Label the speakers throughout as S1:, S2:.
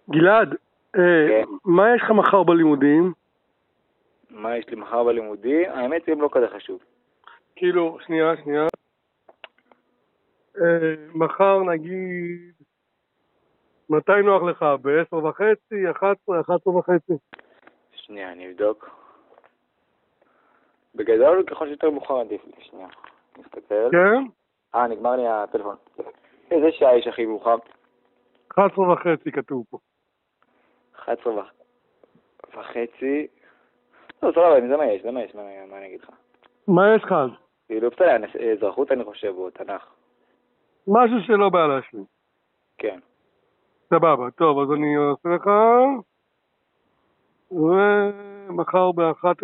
S1: גלעד,
S2: כן.
S1: מה יש לך מחר בלימודים?
S2: מה יש לי מחר בלימודי? האמת היא לא כזה חשוב.
S1: כאילו, שנייה. מחר נגיד, מתי נוח לך? ב-10:30, 11, 11:30?
S2: שנייה, אני אבדוק. בגדול, ככל שיותר מאוחר עדיף לי. שנייה, נסתכל.
S1: כן?
S2: נגמר לי הטלפון. איזה שעה יש הכי מאוחר?
S1: 11:30 כתוב פה.
S2: 11:30. לא, סבבה, זה מה יש, מה אני אגיד לך?
S1: מה יש לך אז?
S2: כאילו, בסדר, אזרחות אני חושב, או תנ"ך.
S1: משהו שלא בא להשלים.
S2: כן.
S1: סבבה, טוב, אז אני עושה לך, ומחר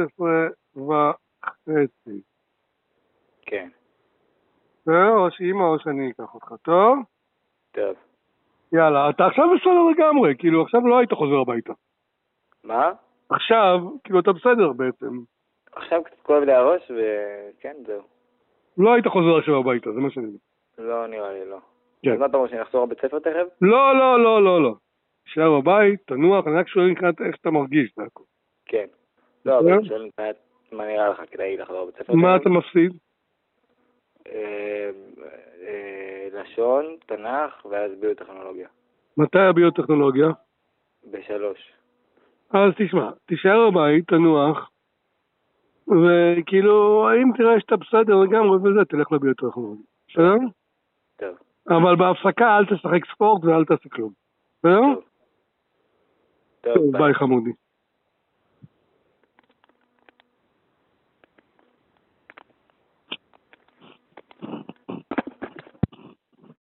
S1: ב-11:30.
S2: כן.
S1: או שאמא או שאני אקח אותך, טוב?
S2: טוב.
S1: יאללה, אתה עכשיו בסדר לגמרי, כאילו עכשיו לא היית חוזר הביתה.
S2: מה?
S1: עכשיו, כאילו אתה בסדר בעצם.
S2: עכשיו קצת כואב לי הראש, וכן, זהו.
S1: לא היית חוזר עכשיו הביתה, זה מה שאני אומר.
S2: לא, נראה לי, לא.
S1: כן.
S2: אז מה אתה אומר, שאני אחזור לבית ספר תכף?
S1: לא. תשאר בבית, תנוח, אני רק שואל מבחינת איך שאתה מרגיש, זה הכל.
S2: כן. לא, אבל אני שואל מבחינת מה נראה לך כדאי לחזור לבית ספר
S1: מה
S2: תכף?
S1: אתה מפסיד?
S2: לשון, תנ"ך, ואז ביוטכנולוגיה.
S1: מתי הביוטכנולוגיה?
S2: ב3.
S1: אז תשמע, תישאר בבית, תנוח, וכאילו, אם תראה שאתה בסדר לגמרי וזה, תלך לביוטכנולוגיה. בסדר?
S2: טוב.
S1: אבל בהפסקה אל תשחק ספורט ואל תעשה כלום. בסדר?
S2: טוב,
S1: ביי חמודי.